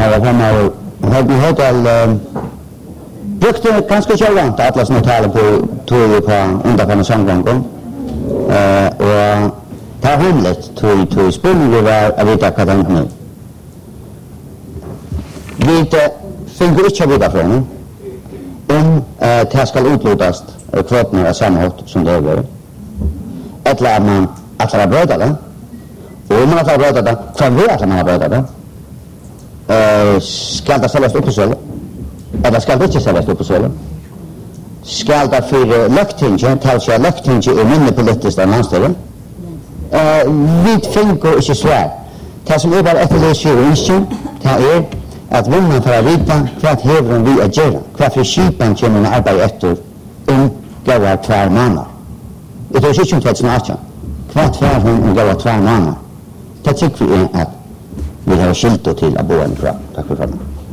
här framme och vi har till brukte ganska självant att alla talar på tog på underförna samgången. Och det är hemligt tog spänningen var att veta vad det nu. Vi finner inte veta från om det ska utlotas kvoterna av samma hårt som det är. Eller att man att bröda det. Och om man att bröda det, för vi att man bröda det. Ska det säljas upp på söle? Eller ska det inte säljas upp på söle? Ska det för löktinge, talsja löktinge är mindre politiskt än landställen? Vi finner inte svär. Det som är bara efterlöser och insyn, det är att vinna för att vita vad häver vi att göra. Vad för skipan kommer att arbeta efter gavar 2 månader. Det är inte 2018. Vad för hon gavar 2 månader. Det tycker vi är att vi har skilt till att bo en kvar. Tack för frågan.